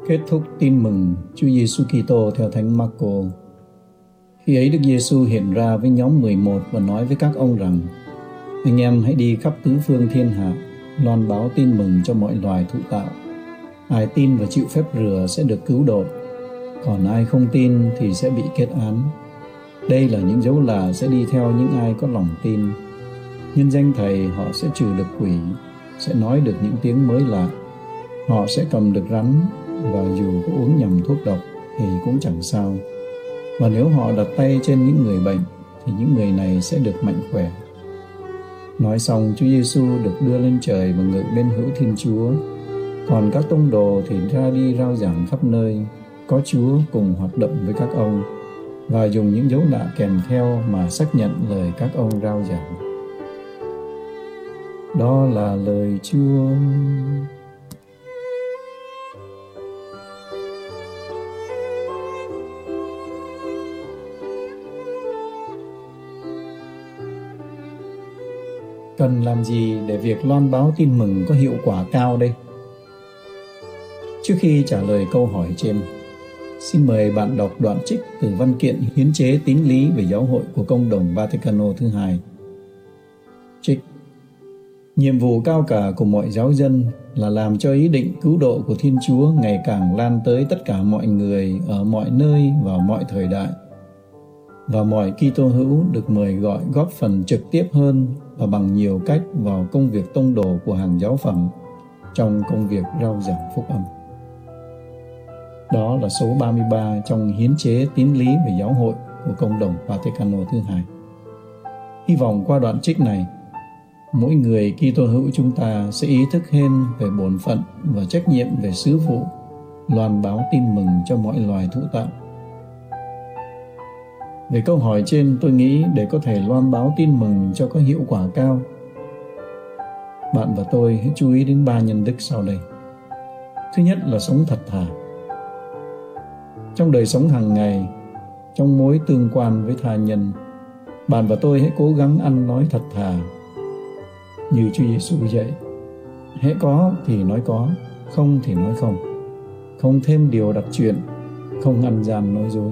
Kết thúc tin mừng Chúa Giêsu Kitô theo Thánh Marco. Khi ấy Đức Giêsu hiện ra với nhóm 11 và nói với các ông rằng: anh em hãy đi khắp tứ phương thiên hạ, loan báo tin mừng cho mọi loài thụ tạo. Ai tin và chịu phép rửa sẽ được cứu độ, còn ai không tin thì sẽ bị kết án. Đây là những dấu lạ sẽ đi theo những ai có lòng tin. Nhân danh Thầy họ sẽ trừ được quỷ, sẽ nói được những tiếng mới lạ. Họ sẽ cầm được rắn, và dù có uống nhầm thuốc độc thì cũng chẳng sao. Và nếu họ đặt tay trên những người bệnh thì những người này sẽ được mạnh khỏe. Nói xong, Chúa Giêsu được đưa lên trời và ngự bên hữu Thiên Chúa. Còn các tông đồ thì ra đi rao giảng khắp nơi, có Chúa cùng hoạt động với các ông, và dùng những dấu lạ kèm theo mà xác nhận lời các ông rao giảng. Đó là lời Chúa. Cần làm gì để việc loan báo tin mừng có hiệu quả cao đây? Trước khi trả lời câu hỏi trên, xin mời bạn đọc đoạn trích từ văn kiện hiến chế tín lý về giáo hội của Công đồng Vaticano thứ hai. Trích: nhiệm vụ cao cả của mọi giáo dân là làm cho ý định cứu độ của Thiên Chúa ngày càng lan tới tất cả mọi người ở mọi nơi và mọi thời đại. Và mọi Kitô hữu được mời gọi góp phần trực tiếp hơn và bằng nhiều cách vào công việc tông đồ của hàng giáo phẩm trong công việc rao giảng phúc âm. Đó là số 33 trong hiến chế tín lý về giáo hội của Công đồng Vaticano thứ hai. Hy vọng qua đoạn trích này, mỗi người Kitô hữu chúng ta sẽ ý thức hơn về bổn phận và trách nhiệm về sứ vụ loan báo tin mừng cho mọi loài thụ tạo. Về câu hỏi trên, tôi nghĩ để có thể loan báo tin mừng cho có hiệu quả cao, bạn và tôi hãy chú ý đến 3 nhân đức sau đây. Thứ nhất là sống thật thà. Trong đời sống hàng ngày, trong mối tương quan với tha nhân, bạn và tôi hãy cố gắng ăn nói thật thà, như Chúa Giêsu dạy: hễ có thì nói có, không thì nói không, không thêm điều đặt chuyện, không ăn gian nói dối.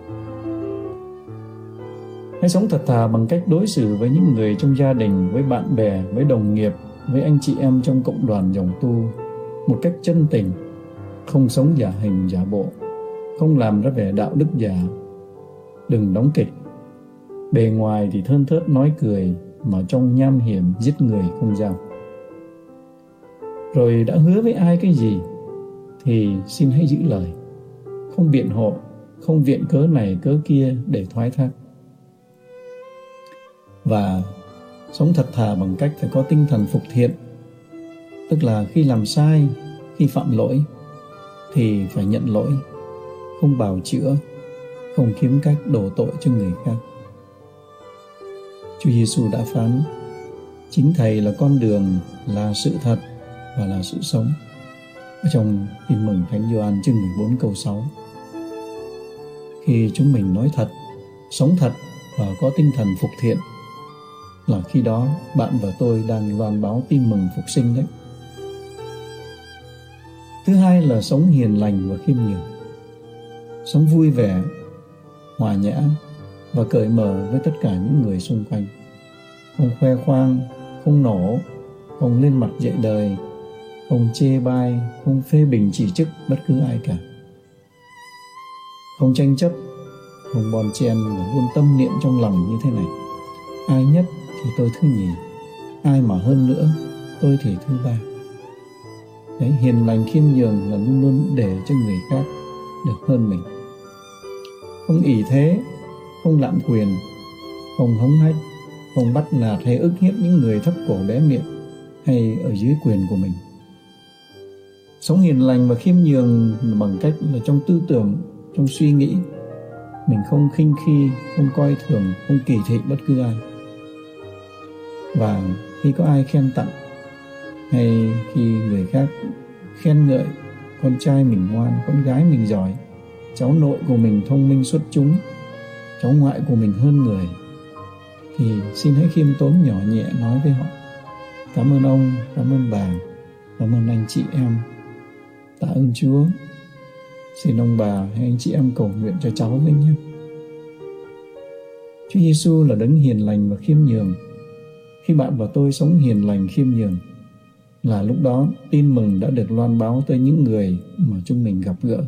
Hãy sống thật thà bằng cách đối xử với những người trong gia đình, với bạn bè, với đồng nghiệp, với anh chị em trong cộng đoàn dòng tu một cách chân tình, không sống giả hình giả bộ, không làm ra vẻ đạo đức giả. Đừng đóng kịch, bề ngoài thì thơn thớt nói cười mà trong nham hiểm giết người không giao. Rồi đã hứa với ai cái gì thì xin hãy giữ lời, không biện hộ, không viện cớ này cớ kia để thoái thác. Và sống thật thà bằng cách phải có tinh thần phục thiện, tức là khi làm sai, khi phạm lỗi thì phải nhận lỗi, không bào chữa, không kiếm cách đổ tội cho người khác. Chúa Giêsu đã phán: chính Thầy là con đường, là sự thật và là sự sống, ở trong Tin mừng Thánh Gioan chương 14 câu 6. Khi chúng mình nói thật, sống thật và có tinh thần phục thiện, là khi đó bạn và tôi đang loan báo tin mừng phục sinh đấy. Thứ hai là sống hiền lành và khiêm nhường. Sống vui vẻ, hòa nhã và cởi mở với tất cả những người xung quanh. Không khoe khoang, không nổ, không lên mặt dạy đời, không chê bai, không phê bình chỉ trích bất cứ ai cả. Không tranh chấp, không bon chen và luôn tâm niệm trong lòng như thế này: ai nhất thì tôi thứ nhì, ai mà hơn nữa tôi thì thứ ba. Đấy, hiền lành khiêm nhường là luôn luôn để cho người khác được hơn mình. Không ỷ thế, không lạm quyền, không hống hách, không bắt nạt hay ức hiếp những người thấp cổ bé miệng hay ở dưới quyền của mình. Sống hiền lành và khiêm nhường bằng cách là trong tư tưởng, trong suy nghĩ, mình không khinh khi, không coi thường, không kỳ thị bất cứ ai. Và khi có ai khen tặng, hay khi người khác khen ngợi con trai mình ngoan, con gái mình giỏi, cháu nội của mình thông minh xuất chúng, cháu ngoại của mình hơn người, thì xin hãy khiêm tốn nhỏ nhẹ nói với họ: cảm ơn ông, cảm ơn bà, cảm ơn anh chị em, tạ ơn Chúa, Xin ông bà hay anh chị em cầu nguyện cho cháu với nhé. Chúa Giêsu là đấng hiền lành và khiêm nhường. Khi bạn và tôi sống hiền lành khiêm nhường, là lúc đó tin mừng đã được loan báo tới những người mà chúng mình gặp gỡ.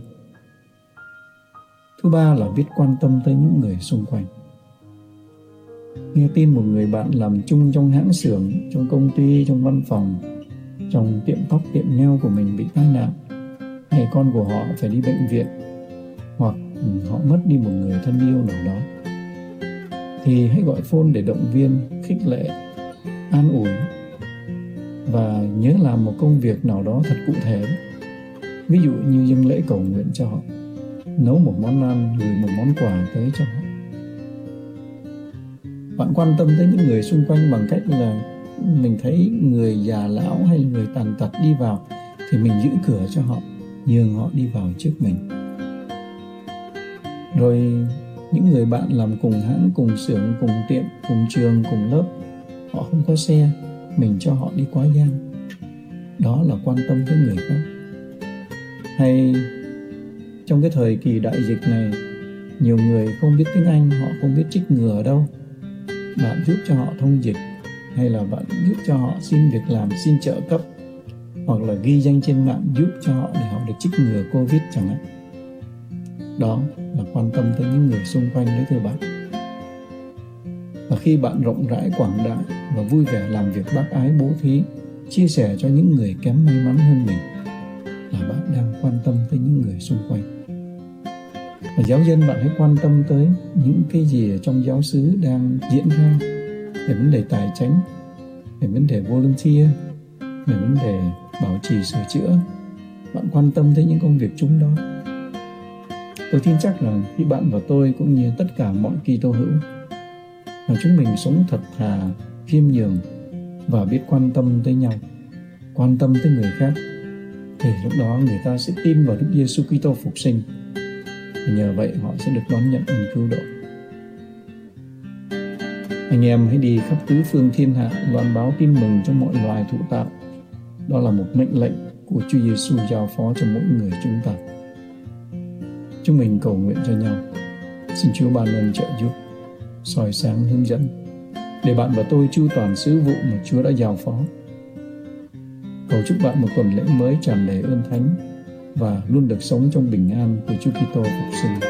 Thứ ba là biết quan tâm tới những người xung quanh. Nghe tin một người bạn làm chung trong hãng xưởng, trong công ty, trong văn phòng, trong tiệm tóc, tiệm nail của mình bị tai nạn, hay con của họ phải đi bệnh viện, hoặc họ mất đi một người thân yêu nào đó, thì hãy gọi phone để động viên, khích lệ, an ủi và nhớ làm một công việc nào đó thật cụ thể. Ví dụ như dâng lễ cầu nguyện cho họ, nấu một món ăn, gửi một món quà tới cho họ. Bạn quan tâm tới những người xung quanh bằng cách là mình thấy người già lão hay người tàn tật đi vào thì mình giữ cửa cho họ, nhường họ đi vào trước mình. Rồi những người bạn làm cùng hãng, cùng xưởng, cùng tiệm, cùng trường, cùng lớp, họ không có xe, mình cho họ đi qua gian. Đó là quan tâm tới người khác. Hay trong cái thời kỳ đại dịch này, nhiều người không biết tiếng Anh, họ không biết trích ngừa ở đâu. Bạn giúp cho họ thông dịch, hay là bạn giúp cho họ xin việc làm, xin trợ cấp, hoặc là ghi danh trên mạng giúp cho họ để họ được trích ngừa Covid chẳng hạn. Đó là quan tâm tới những người xung quanh đấy thưa bạn. Và khi bạn rộng rãi quảng đại và vui vẻ làm việc bác ái bố thí, chia sẻ cho những người kém may mắn hơn mình, là bạn đang quan tâm tới những người xung quanh. Và giáo dân, bạn hãy quan tâm tới những cái gì ở trong giáo xứ đang diễn ra, về vấn đề tài chánh, về vấn đề volunteer, về vấn đề bảo trì sửa chữa. Bạn quan tâm tới những công việc chung đó. Tôi tin chắc rằng khi bạn và tôi cũng như tất cả mọi Kitô hữu mà chúng mình sống thật thà, khiêm nhường và biết quan tâm tới nhau, quan tâm tới người khác, thì lúc đó người ta sẽ tin vào Đức Giêsu Kitô phục sinh. Và nhờ vậy họ sẽ được đón nhận ơn cứu độ. Anh em hãy đi khắp tứ phương thiên hạ loan báo tin mừng cho mọi loài thụ tạo. Đó là một mệnh lệnh của Chúa Giêsu giao phó cho mỗi người chúng ta. Chúng mình cầu nguyện cho nhau. Xin Chúa ban ơn trợ giúp, soi sáng hướng dẫn, để bạn và tôi chu toàn sứ vụ mà Chúa đã giao phó. Cầu chúc bạn một tuần lễ mới tràn đầy ơn thánh và luôn được sống trong bình an của Chúa Kitô phục sinh.